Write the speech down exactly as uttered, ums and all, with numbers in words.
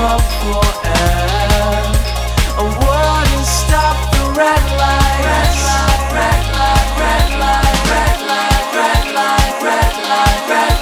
love for air. I wouldn't stop the red